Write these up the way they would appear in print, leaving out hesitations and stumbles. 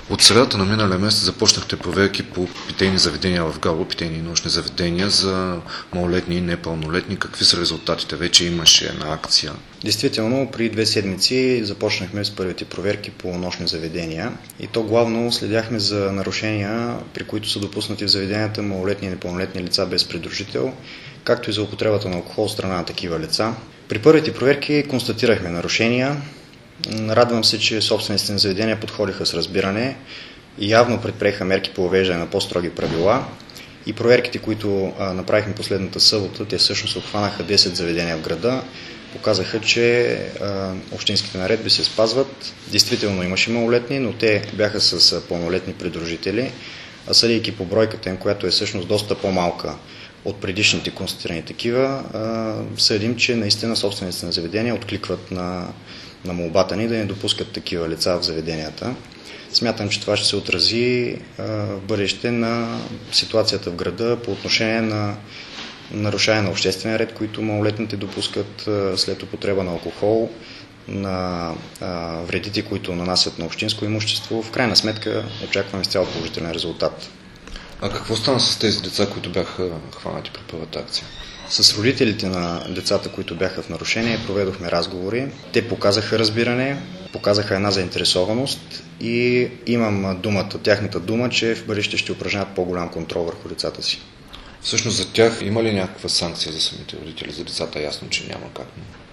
От средата на миналия месец започнахте проверки по питейни заведения в Габрово, питейни и научни заведения за малолетни и непълнолетни. Какви са резултатите? Вече имаше една акция. Действително, преди 2 седмици започнахме с първите проверки по нощни заведения и то главно следяхме за нарушения, при които са допуснати в заведенията малолетни и непълнолетни лица без придружител, както и за употребата на алкохол от страна на такива лица. При първите проверки констатирахме нарушения. Радвам се, че собствениците на заведения подходиха с разбиране и явно предприеха мерки по въвеждане на по-строги правила. И проверките, които направихме последната събота, те всъщност обхванаха 10 заведения в града, показаха, че общинските наредби се спазват. Действително имаше малолетни, но те бяха с пълнолетни придружители, а съдейки по бройката им, която е всъщност доста по-малка от предишните констатирани такива, съдим, че наистина собствениците на заведения откликват на молбата ни да не допускат такива лица в заведенията. Смятам, че това ще се отрази в бъдеще на ситуацията в града по отношение на нарушение на обществен ред, които малолетните допускат след употреба на алкохол, на вредите, които нанасят на общинско имущество. В крайна сметка очакваме изцяло положителен резултат. А какво стана с тези деца, които бяха хванати при първата акция? С родителите на децата, които бяха в нарушение, проведохме разговори. Те показаха разбиране, показаха една заинтересованост и имам тяхната дума, че в бъдеще ще упражняват по-голям контрол върху децата си. Всъщност за тях има ли някаква санкция за самите родители? За децата ясно, че няма как.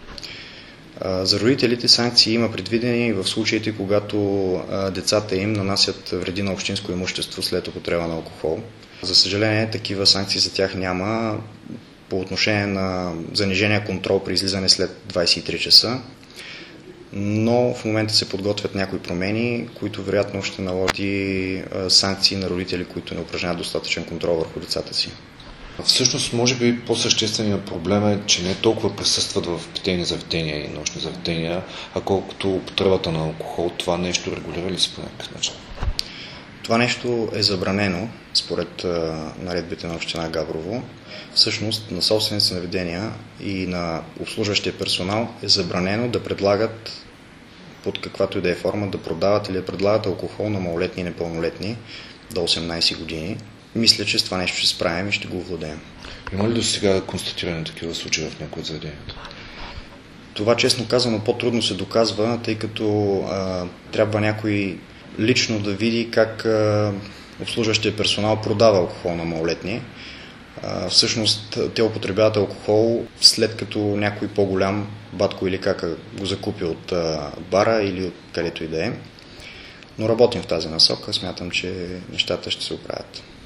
За родителите санкции има предвидени в случаите, когато децата им нанасят вреди на общинско имущество след употреба на алкохол. За съжаление, такива санкции за тях няма по отношение на занижения контрол при излизане след 23 часа, но в момента се подготвят някои промени, които вероятно ще наложат и санкции на родители, които не упражняват достатъчен контрол върху децата си. Всъщност, може би по-същественият проблем е, че не толкова присъстват в питейни заведения и нощни заведения, а колкото употребата на алкохол. Това нещо регулира ли се по някакъв начин? Това нещо е забранено според наредбите на община Габрово. Всъщност на собствените заведения и на обслужващия персонал е забранено да предлагат под каквато и да е форма да продават или да предлагат алкохол на малолетни и непълнолетни до 18 години. Мисля, че с това нещо ще справим и ще го овладеем. Има ли до сега констатирани такива случаи в някои от заведенията? Това, честно казано, по-трудно се доказва, тъй като трябва някой лично да види как обслужващия персонал продава алкохол на малолетни. Всъщност те употребяват алкохол след като някой по-голям батко или кака го закупи от бара или от където и да е. Но работим в тази насока, смятам, че нещата ще се оправят.